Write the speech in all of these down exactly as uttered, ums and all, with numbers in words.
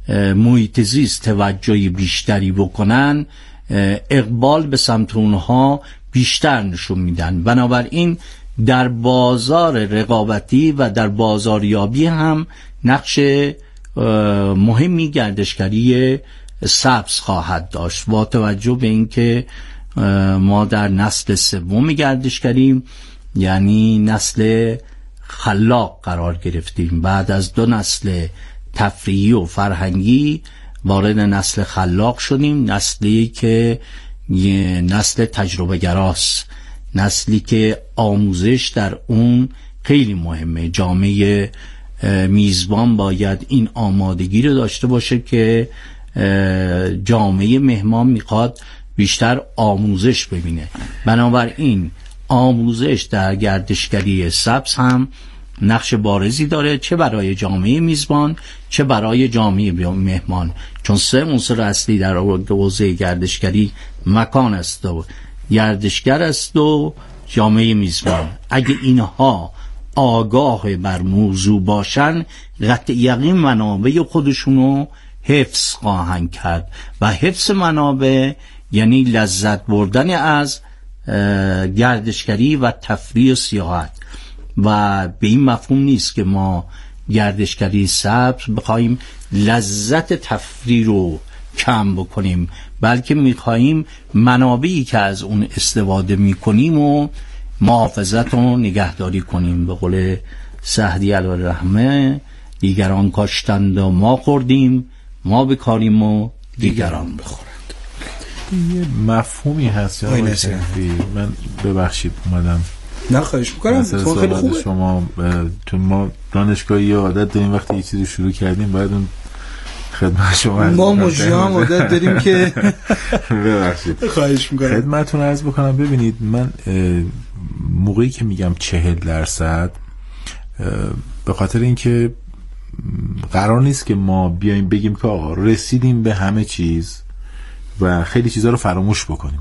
محیط زیست توجه بیشتری بکنن، اقبال به سمت اونها بیشتر نشون میدن. بنابراین در بازار رقابتی و در بازاریابی هم نقش مهمی گردشگری سبز خواهد داشت، با توجه به اینکه ما در نسل سوم گردشگری، یعنی نسل خلاق قرار گرفتیم. بعد از دو نسل تفریحی و فرهنگی وارد نسل خلاق شدیم، نسلی که نسل تجربه گراست، نسلی که آموزش در اون خیلی مهمه. جامعه میزبان باید این آمادگی رو داشته باشه که جامعه مهمان میخواد بیشتر آموزش ببینه. بنابراین آموزش در گردشگری سبز هم نقش بارزی داره، چه برای جامعه میزبان چه برای جامعه مهمان، چون سه عنصر اصلی در حوزه گردشگری مکان است و گردشگر است و جامعه میزبان. اگه اینها آگاه بر موضوع باشن، قطع یقین منابع خودشونو حفظ خواهند کرد و حفظ منابع یعنی لذت بردن از گردشگری و تفریح و سیاحت. و به این مفهوم نیست که ما گردشگری سبز بخوایم لذت تفریح رو کم بکنیم، بلکه میخواهیم منابعی که از اون استفاده میکنیم و محافظت و نگهداری کنیم. به قول سعدی علیه الرحمه، دیگران کاشتند و ما خوردیم، ما بکاریم و دیگران بخورند. یه مفهومی هست یا من ببخشید اومدم نه خواهش میکنم، تو خیلی خوبه. شما تو ما دانشگاهی یه عادت داریم وقتی یه چیزی شروع کردیم باید اون خدمت شما ما مجریان عادت داریم که ببخشید خواهش میکنم خدمتتون عرض بکنم. ببینید من موقعی که میگم چهل درصد به خاطر اینکه قرار نیست که ما بیایم بگیم که آقا رسیدیم به همه چیز و خیلی چیزا رو فراموش بکنیم.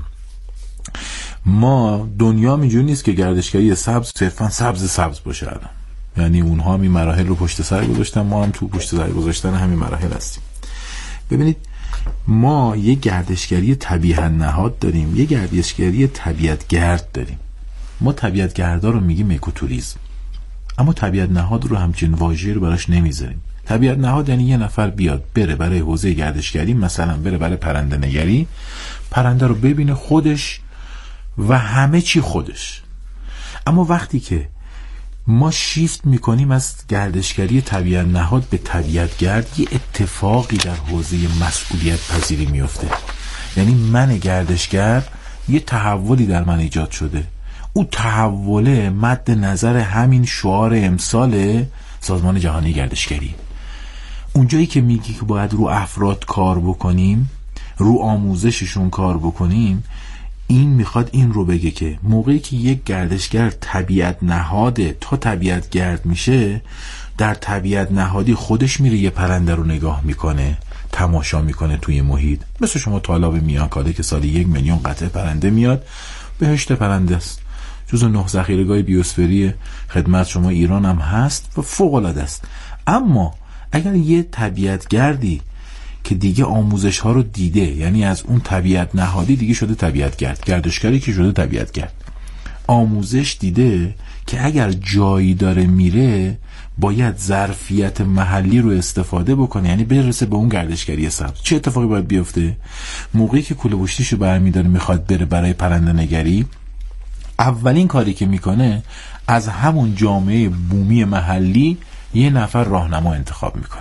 ما دنیا اینجوری نیست که گردشگری سبز صرفا سبز سبز باشه الان، یعنی اونها هم این مراحل رو پشت سر گذاشتن، ما هم تو پشت سر گذاشتن همین مراحل هستیم. ببینید ما یه گردشگری طبیعت نهاد داریم، یه گردشگری طبیعت گرد داریم. ما طبیعت گردا رو میگیم اکوتوریسم، اما طبیعت نهاد رو همچین واژه‌ای رو براش نمیذاریم. طبیعت نهاد یعنی یه نفر بیاد بره برای حوزه گردشگری، مثلا بره برای پرنده نگری، پرنده رو ببینه خودش و همه چی خودش. اما وقتی که ما شیفت میکنیم از گردشگری طبیعت نهاد به طبیعت گرد، یه اتفاقی در حوزه مسئولیت پذیری میفته. یعنی من گردشگر یه تحولی در من ایجاد شده، او تحوله مد نظر همین شعار امسال سازمان جهانی گردشگری. اونجایی که میگی که باید رو افراد کار بکنیم، رو آموزششون کار بکنیم، این میخواد این رو بگه که موقعی که یک گردشگر طبیعت نهاده تا طبیعت گرد میشه، در طبیعت نهادی خودش میره یه پرنده رو نگاه میکنه، تماشا میکنه توی محیط. مثل شما طالاب میانکاده که سالی یک میلیون قطعه پرنده میاد، بهشت پرنده است، جزو نه ذخیره‌گاه بیوسفری خدمت شما ایران هم هست و فوق العاده است. اما اگر یه طبیعت گردی که دیگه آموزش ها رو دیده، یعنی از اون طبیعت نهادی دیگه شده طبیعت گرد، گردشگری که شده طبیعت گرد، آموزش دیده که اگر جایی داره میره باید ظرفیت محلی رو استفاده بکنه، یعنی برسه به اون گردشگری سبز. چه اتفاقی باید بیفته؟ موقعی که کوله پشتیشو برمی‌داره میخواد بره برای پرنده نگری، اولین کاری که میکنه از همون جامعه بومی محلی یه نفر راهنما انتخاب میکنه،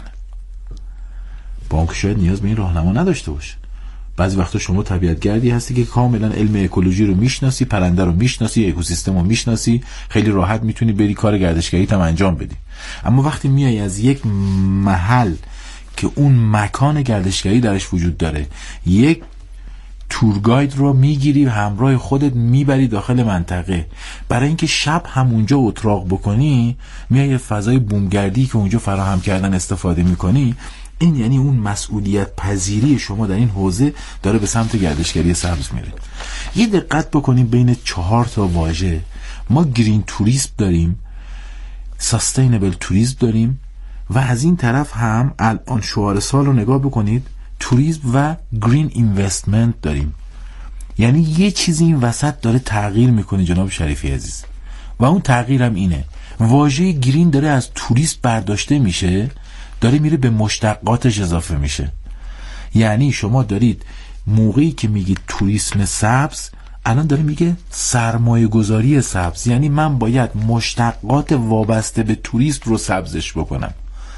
با اون که شاید نیاز به این راهنما نداشته باشه. بعضی وقتا شما طبیعت گردی هستی که کاملا علم اکولوژی رو میشناسی، پرنده رو میشناسی، اکوسیستم رو میشناسی، خیلی راحت میتونی بری کار گردشگریت هم انجام بدی. اما وقتی میای از یک محل که اون مکان گردشگری درش وجود داره، یک تورگاید رو میگیری همراه خودت میبری داخل منطقه، برای اینکه شب همونجا اتراق بکنی، میای فضای بومگردی که اونجا فراهم کردن استفاده میکنی. این یعنی اون مسئولیت پذیری شما در این حوزه داره به سمت گردشگری سبز میره. یه دقت بکنیم بین چهار تا واژه ما گرین توریسم داریم، سستینبل توریسم داریم و از این طرف هم الان شعار سال رو نگاه بکنید، توریسم و گرین اینوستمنت داریم. یعنی یه چیزی این وسط داره تغییر میکنه جناب شریفی عزیز، و اون تغییر هم اینه، واژه گرین داره از توریست برداشته میشه، داره میره به مشتقاتش اضافه میشه. یعنی شما دارید موقعی که میگید توریسم سبز، الان داره میگه سرمایه گذاری سبز، یعنی من باید مشتقات وابسته به توریسم رو سبزش بکنم.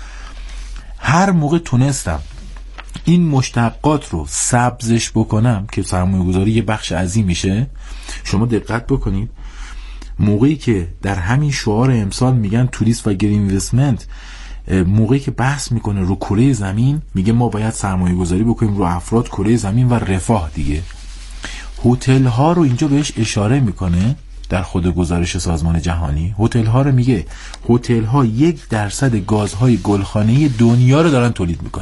هر موقع تونستم این مشتقات رو سبزش بکنم که سرمایه گذاری یه بخش عظیم میشه. شما دقت بکنید موقعی که در همین شعار امسال میگن توریست و گرین اینوستمنت، موقعی که بحث میکنه رو کره زمین، میگه ما باید سرمایه گذاری بکنیم رو افراد، کره زمین و رفاه دیگه. هتل ها رو اینجا بهش اشاره میکنه در خود گزارش سازمان جهانی. هتل ها رو میگه هتل ها یک درصد گازهای گلخانه‌ای دنیا رو دارن تولید میکنن.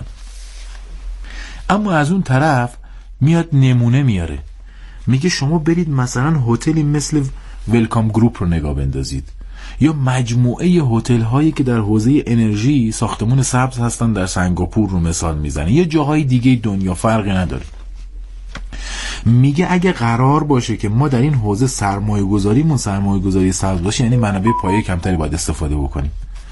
اما از اون طرف میاد نمونه میاره، میگه شما برید مثلا هتلی مثل ویلکام گروپ رو نگاه بندازید، یا مجموعه هتل هایی که در حوزه انرژی ساختمون سبز هستن در سنگاپور رو مثال میزنه، یا جاهای دیگه دنیا، فرقی نداره. میگه اگه قرار باشه که ما در این حوزه سرمایه گذاریمون سرمایه گذاری سبز باشه، یعنی منابع پایه کمتری باید استفاده بکنیم.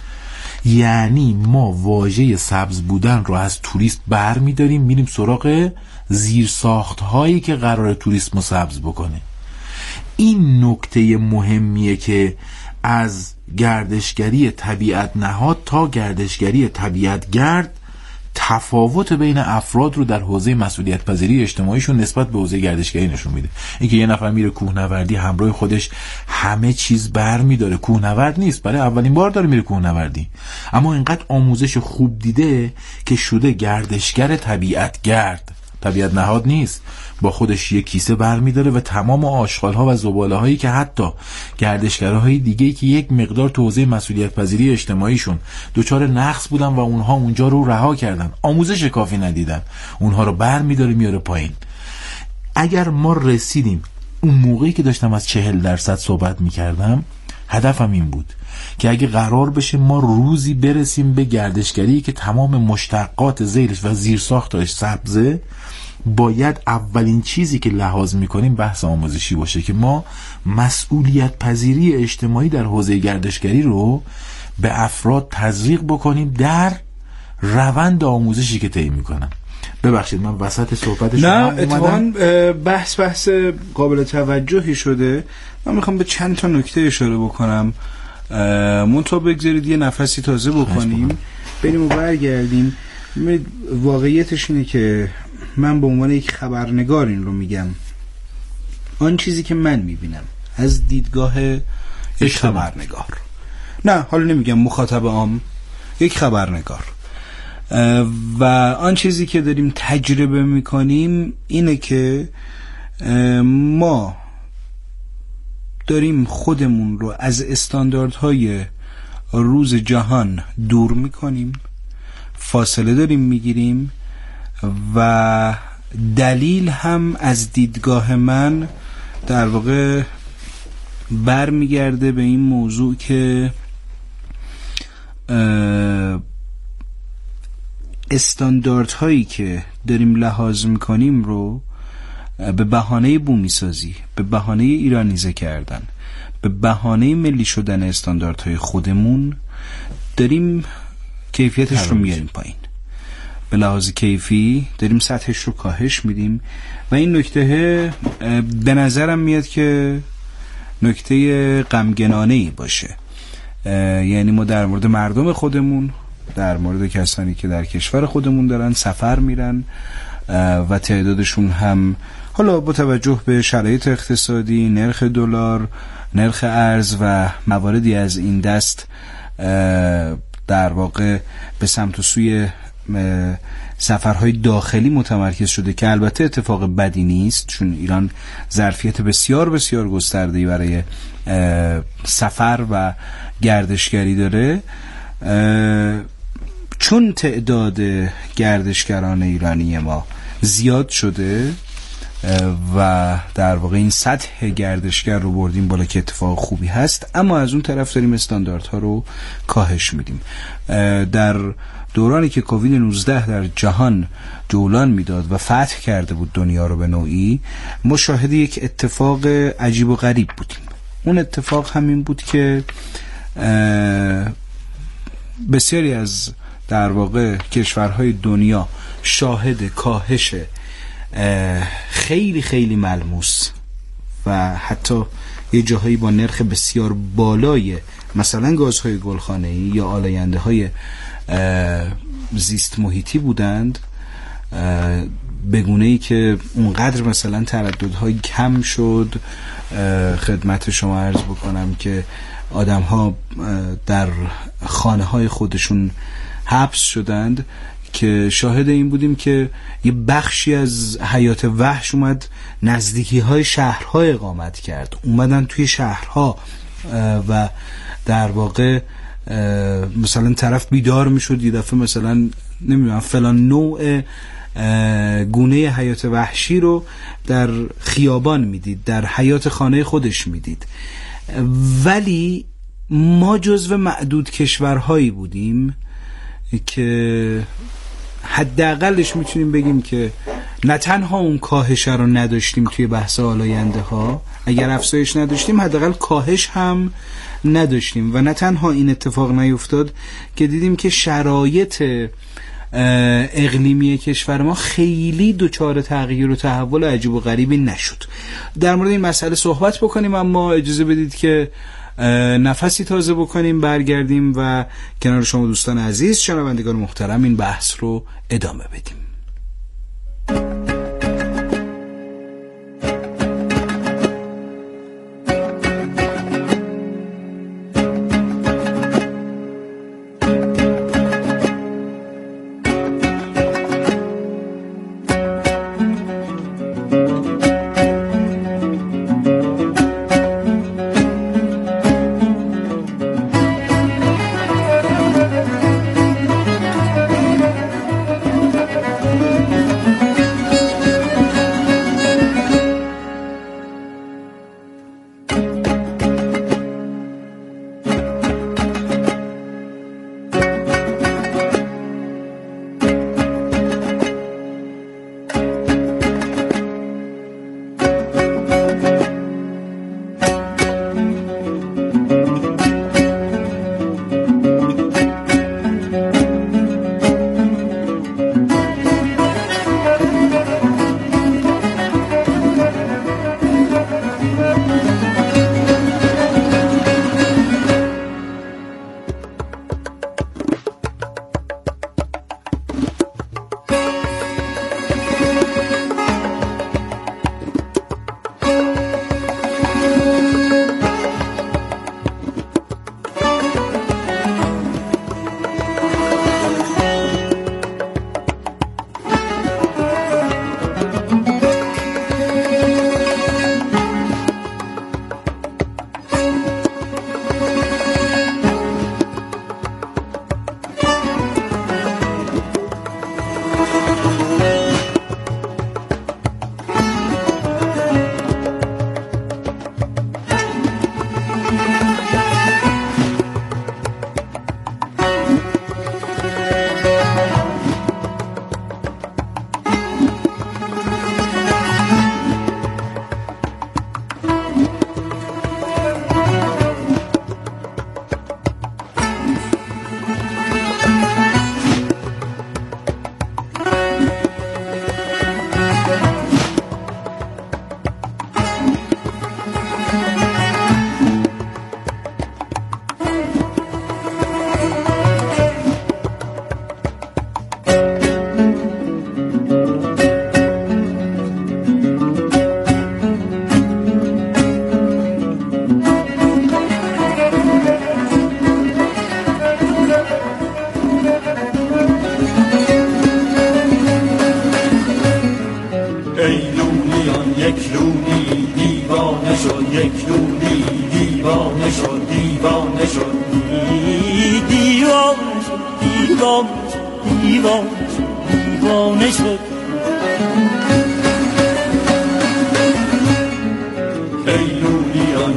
یعنی ما واژه سبز بودن رو از توریست بر میداریم، میریم سراغ زیرساخت هایی که قرار توریسم رو سبز بکنه. این نکته مهمیه که از گردشگری طبیعت نهاد تا گردشگری طبیعت گرد تفاوت بین افراد رو در حوزه مسئولیت پذیری اجتماعیشون نسبت به حوزه گردشگری نشون میده. اینکه یه نفر میره کوهنوردی همراه خودش همه چیز برمیداره، کوهنورد نیست، برای اولین بار داره میره کوهنوردی، اما اینقدر آموزش خوب دیده که شده گردشگر طبیعت گرد، طبیعت نهاد نیست، با خودش یک کیسه برمیداره و تمام آشغال‌ها و زباله‌هایی که حتی گردشگرهای دیگه‌ای که یک مقدار تو حوزه مسئولیت پذیری اجتماعیشون دوچار نقص بودن و اونها اونجا رو رها کردن، آموزش کافی ندیدن، اونها رو برمیداره میاره پایین. اگر ما رسیدیم، اون موقعی که داشتم از چهل درصد صحبت میکردم، هدفم این بود که اگه قرار بشه ما روزی برسیم به گردشگری که تمام مشتقات ذیلش و زیرساختش سبزه، باید اولین چیزی که لحاظ میکنیم بحث آموزشی باشه که ما مسئولیت پذیری اجتماعی در حوزه گردشگری رو به افراد تزریق بکنیم در روند آموزشی که طی میکنن. ببخشید من وسط صحبت شما نه اتفاقاً بحث بحث قابل توجهی شده. من میخوام به چند تا نکته اشاره بکنم، منتها بگذارید یه نفسی تازه بکنیم بریم و برگردیم. واقعیتش اینه که من به عنوان یک خبرنگار این رو میگم، آن چیزی که من میبینم از دیدگاه یک خبرنگار، نه حالا نمیگم مخاطب عام، یک خبرنگار، و آن چیزی که داریم تجربه میکنیم اینه که ما داریم خودمون رو از استانداردهای روز جهان دور میکنیم، فاصله داریم میگیریم، و دلیل هم از دیدگاه من در واقع برمیگرده به این موضوع که استانداردهایی که داریم لحاظ میکنیم رو به بهانه بومی سازی، به بهانه ایرانیزه کردن، به بهانه ملی شدن استانداردهای خودمون داریم کیفیتش رو میاریم پایین، به لحاظ کیفی داریم سطحش رو کاهش میدیم. و این نکته به نظرم میاد که نکته غمگنانه‌ای باشه. یعنی ما در مورد مردم خودمون، در مورد کسانی که در کشور خودمون دارن سفر میرن و تعدادشون هم حالا با توجه به شرایط اقتصادی، نرخ دلار، نرخ ارز و مواردی از این دست در واقع به سمت و سوی سفرهای داخلی متمرکز شده، که البته اتفاق بدی نیست، چون ایران ظرفیت بسیار بسیار گسترده‌ای برای سفر و گردشگری داره. چون تعداد گردشگران ایرانی ما زیاد شده و در واقع این سطح گردشگر رو بردیم بالا که اتفاق خوبی هست، اما از اون طرف داریم استانداردها رو کاهش میدیم. در دورانی که کووید نوزده در جهان جولان میداد و فتح کرده بود دنیا رو به نوعی، ما شاهد یک اتفاق عجیب و غریب بودیم. اون اتفاق همین بود که بسیاری از در واقع کشورهای دنیا شاهد کاهش خیلی خیلی ملموس و حتی یه جاهایی با نرخ بسیار بالای مثلا گازهای گلخانه‌ای یا آلاینده های زیست محیطی بودند، به گونه‌ای که اونقدر مثلا ترددهای کم شد. خدمت شما عرض بکنم که آدم‌ها در خانه‌های خودشون حبس شدند که شاهد این بودیم که یه بخشی از حیات وحش اومد نزدیکی‌های شهرها اقامت کرد، اومدن توی شهرها و در واقع مثلا طرف بیدار میشد یه دفعه مثلا نمیدونم فلان نوع گونه حیات وحشی رو در خیابان میدید، در حیات خانه خودش میدید. ولی ما جزو معدود کشورهایی بودیم که حداقلش میتونیم بگیم که نه تنها اون کاهش رو نداشتیم توی بحث آلاینده ها، اگر افزایش نداشتیم حداقل کاهش هم نداشتیم. و نه تنها این اتفاق نیفتاد که دیدیم که شرایط اقلیمی کشور ما خیلی دچار تغییر و تحول عجیب و غریبی نشد. در مورد این مسئله صحبت بکنیم، اما اجازه بدید که نفسی تازه بکنیم، برگردیم و کنار شما دوستان عزیز، شنوندگان محترم، این بحث رو ادامه بدیم.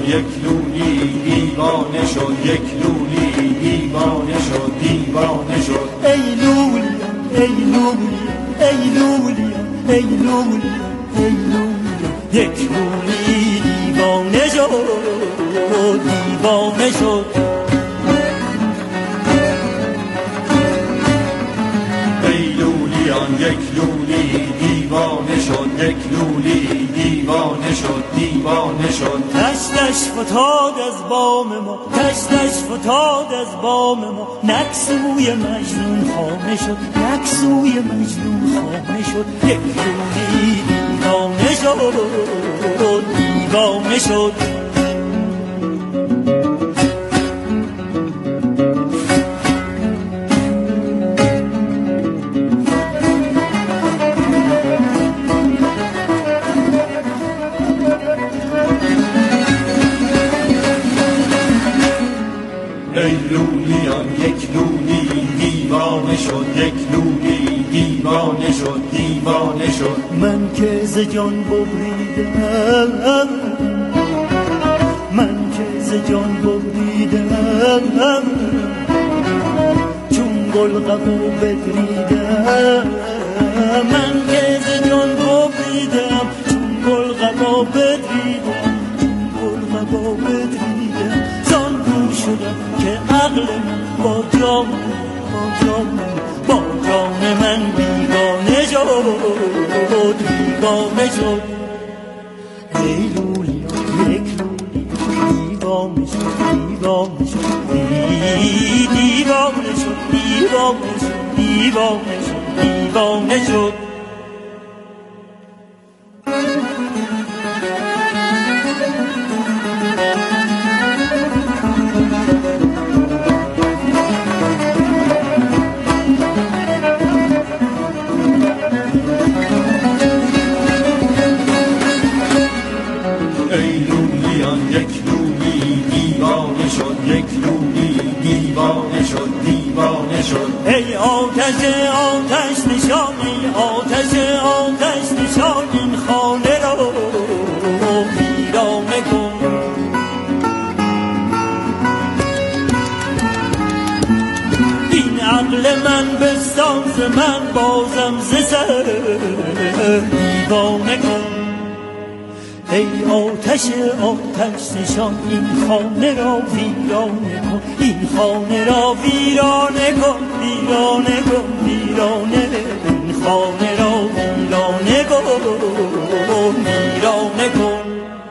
یک لولی دیوانه شد، یک لولی دیوانه شد، دیوانه شد. ای لولی ای لولی ای لولی ای لولی ای لولی، یک لولی دیوانه شد، دیوانه شد. ای لولیان یک لولی دیوانه شد، یک لولی دیوانه شد، دیوانه شد. تشتش فتاد از بام ما، تشتش فتاد از بام ما، نکسوی مجنون خانه شد، نکسوی مجنون خانه شد. یک لولی دیوانه شد، دیوانه شد. ای لولیان یک لولی دیوانه شد، یک لولی دیوانه شد، دیوانه شد. من که ز جان ببریدم، من که ز جان ببریدم، چون گل قبا بدریدم. من که ز جان ببریدم، چون گل قبا بدریدم، چون گل قبا بدریدم. زان گور شدم که عقل من با جان، با جان، با جان من بیگانه شد، بیگانه شد. ای لولی یک لولی دیوانه شد، دیوانه شد، دیوانه شد، دیوانه شد، دیوانه شد، دیوانه شد. ای آتش آتش نشان، ای آتش آتش نشان، این خانه را ویرانه کن. این عقل من بستان ز من بازم ز سر دیوانه کن. ای آتش آتش نشان، این خانه را ویرانه کن، این خانه را ویرانه کن، ویرانه کن، ویرانه. این خانه را ویرانه کن، ویرانه کن.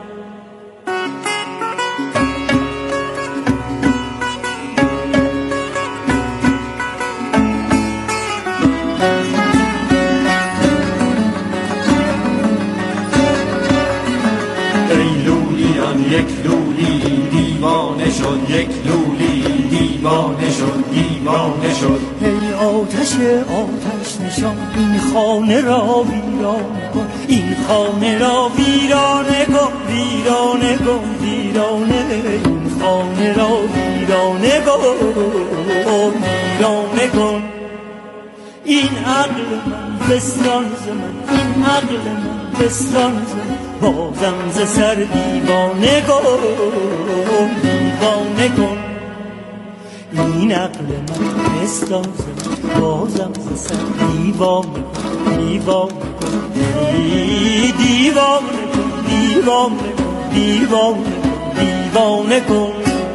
یک لولی دیوانه شد، یک لولی دیوانه شد، دیوانه شد. ای آتش آتش نشان، این خانه را ویرانه کن، این خانه را ویرانه کن، ویرانه کن، ویرانه. این خانه را ویرانه کن، ویرانه کن. این عقل من بستان ز من، این عقل من بستان ز من، بازم ز سر دیوانه کن، دیوانه کن. این عقل من بستان ز من، بازم ز سر دیوانه کن، دیوانه کن، دیوانه کن، دیوانه کن، دیوانه کن، دیوانه کن.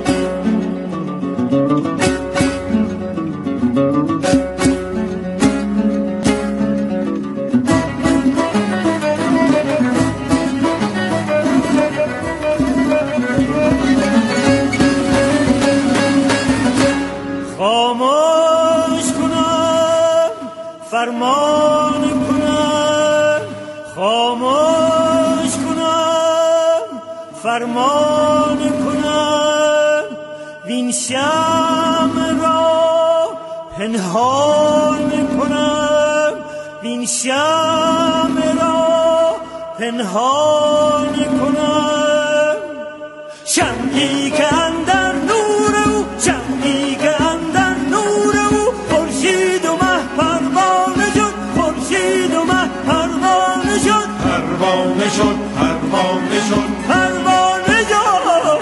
خاموش کنم فرمان کنم، خاموش کنم فرمان کنم. وین شمع را پنهان کنم، وین شمع را پنهان کنم. شمعی که اندر نور او، شمعی که اندر نور او، خورشید و مه پروانه شد، خورشید و مه پروانه شد، پروانه شد، پروانه شد، پروانه شد،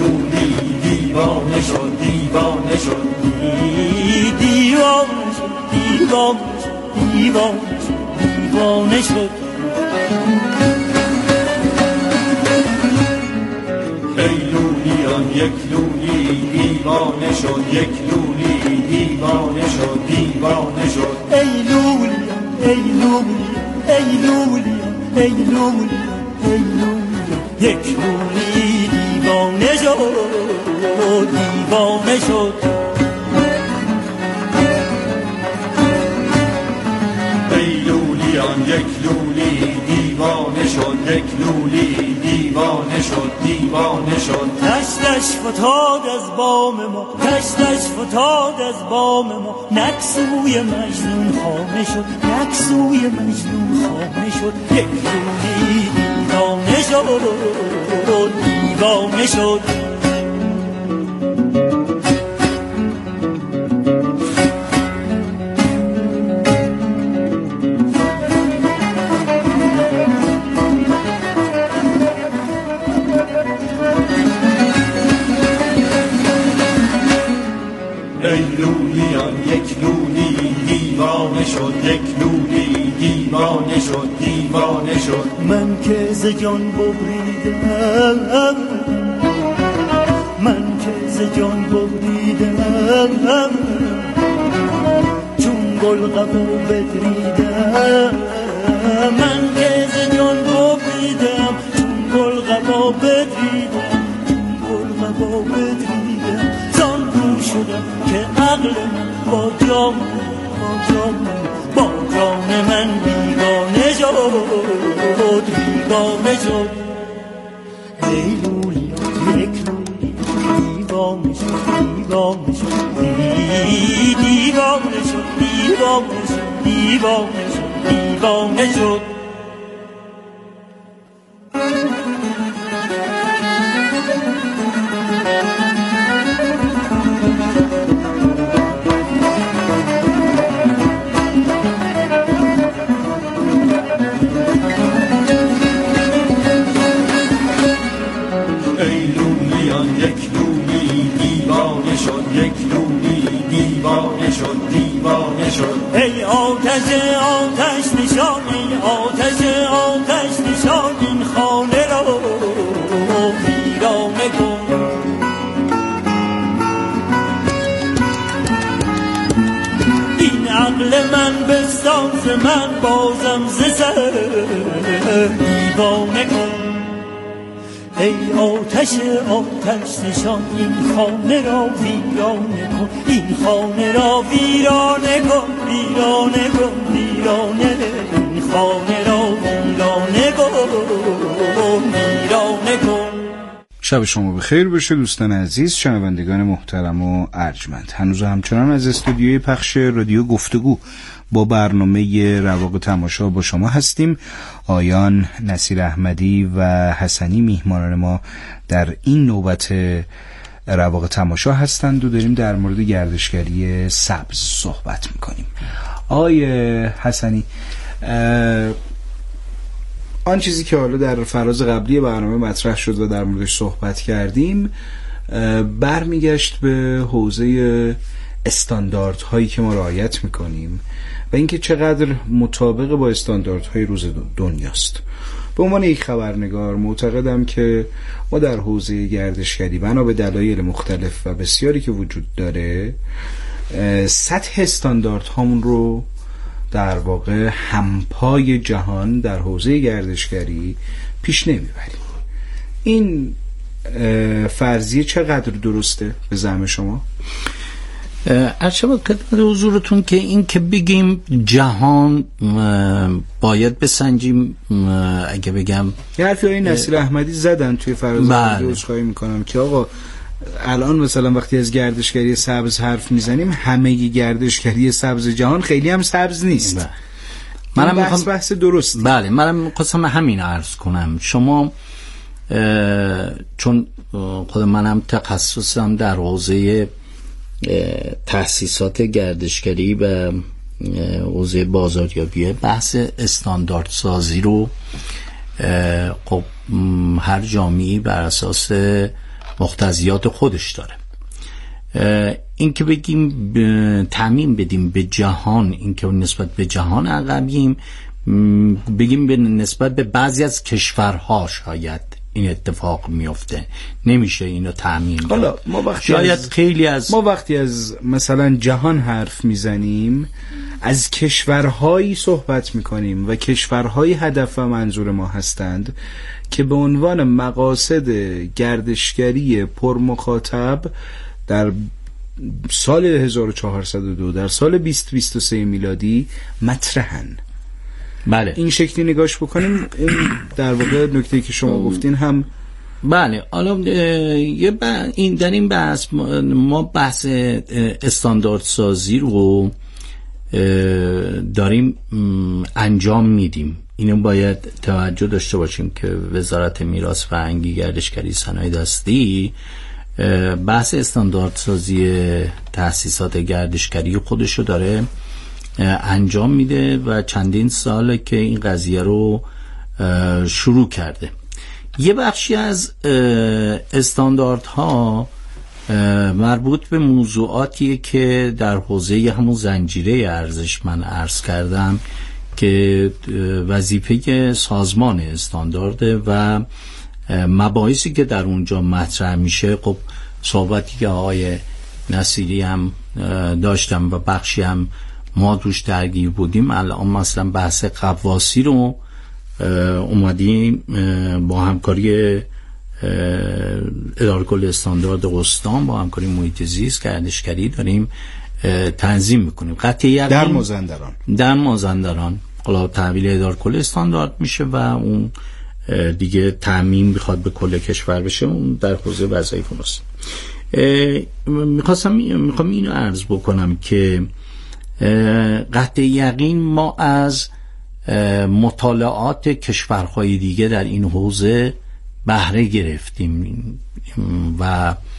لولی دیوانه شد دیوانه شد دیوانه شد دیوانه شد دیوانه شد دیوانه شد ای لولیان یک لولی دیوانه شد یک لولی دیوانه شد دیوانه شد ای لولیان ای لولیان ای لولیان ای لولیان ای لولیان یک لولی دیوانه شد دیوانه شد ای لولیان یک لولی دیوانه شد یک لولی دیوانه شد دیوانه شد دشتش فتاد از بام ما دشتش فتاد از بام ما نکسوی مجنون خانه شد نکسوی مجنون خانه شد یک لولی دیوانه شد دیوانه شد دیوانه شد دیوانه شد من که ز جان ببریدم من که ز جان ببریدم چون گل قبا بدریدم من که ز جان ببریدم چون گل قبا بدریدم چون گل قبا بدریدم زان رو شدم که عقل من با جان با جان با جان من بیگانه شد بیگانه شد ای لولیان یک لولی دیوانه شد دیوانه شد دیوانه شد دیوانه شد دیوانه شد دیوانه شد ای آتش آتش نشان ای آتش آتش نشان این خانه را ویرانه کن این عقل من بساز من بازم ز سر دیوانه کن ای آتش آتش نشان این خانه را ویرانه کن این خانه را ویرانه کن ویرانه کن ویرانه این خانه را ویرانه کن ویرانه کن. شب شما بخیر باشه دوستان عزیز، شنوندگان محترم و ارجمند. هنوز همچنان از استودیوی پخش رادیو گفتگو با برنامه رواق تماشا با شما هستیم. آیان نصیر احمدی و حسنی میهمانان ما در این نوبت رواق تماشا هستند و داریم در مورد گردشگری سبز صحبت میکنیم. آقای حسنی، آن چیزی که حالا در فراز قبلی برنامه مطرح شد و در موردش صحبت کردیم برمیگشت به حوزه استانداردهایی که ما رعایت میکنیم و اینکه چقدر مطابق با استانداردهای روز دنیاست. به عنوان یک خبرنگار معتقدم که ما در حوزه گردشگری بنا به دلایل مختلف و بسیاری که وجود داره سطح استانداردهامون رو در واقع همپای جهان در حوزه گردشگری پیش نمیبریم. این فرضیه چقدر درسته به زعم شما؟ ارشد خدمت حضورتون که این که بگیم جهان باید بسنجیم، اگه بگم یه حرفی های نصیر احمدی زدن توی فراز قبلی عذرخواهی میکنم که آقا الان مثلا وقتی از گردشگری سبز حرف میزنیم همه گردشگری سبز جهان خیلی هم سبز نیست. منم بحث میخوام بحث درست. بله منم میخواستم همین عرض کنم. شما چون خود منم تخصصم در حوزه تأسیسات گردشگری و حوزه بازاریابی، بحث استاندارد سازی رو خب هر جامعه‌ای بر اساس مقتضیات خودش داره. این که بگیم تعمیم بدیم به جهان، این که نسبت به جهان عقبیم، بگیم به نسبت به بعضی از کشورها شاید این اتفاق میفته، نمیشه اینو تعمیم داد. حالا ما وقتی شاید از خیلی از ما وقتی از مثلا جهان حرف میزنیم از کشورهایی صحبت میکنیم و کشورهایی هدف و منظور ما هستند که به عنوان مقاصد گردشگری پرمخاطب در سال هزار و چهارصد و دو، در سال بیست بیست و سه میلادی مطرحن. بله این شکلی نگاش بکنیم، این در واقع نکته‌ای که شما گفتین هم بله. حالا یه این در این بحث ما بحث استاندارد سازی رو داریم انجام میدیم. اینو باید توجه داشته باشیم که وزارت میراث فرهنگی، گردشگری، صنایع دستی بحث استاندارد سازی تأسیسات گردشگری خودشو داره انجام میده و چندین ساله که این قضیه رو شروع کرده. یه بخشی از استانداردها مربوط به موضوعاتیه که در حوزه همون زنجیره ارزش من عرض کردم که وظیفه سازمان استاندارده و مباحثی که در اونجا مطرح میشه. خب صحبتی که آقای نصیری هم داشتم و بخشی هم ما توش درگیر بودیم، الان مثلا بحث قواسی رو اومدیم با همکاری اداره کل استاندارد استان با همکاری محیط زیست گردشگری داریم تنظیم میکنیم. قطعی در مازندران در مازندران حالا تحویل اداره کل استاندارد میشه و اون دیگه تعمیم بخواد به کل کشور بشه، اون در حوزه وظایف ماست. میخواستم میخوام اینو عرض بکنم که قطع یقین ما از مطالعات کشورهای دیگه در این حوزه بهره گرفتیم و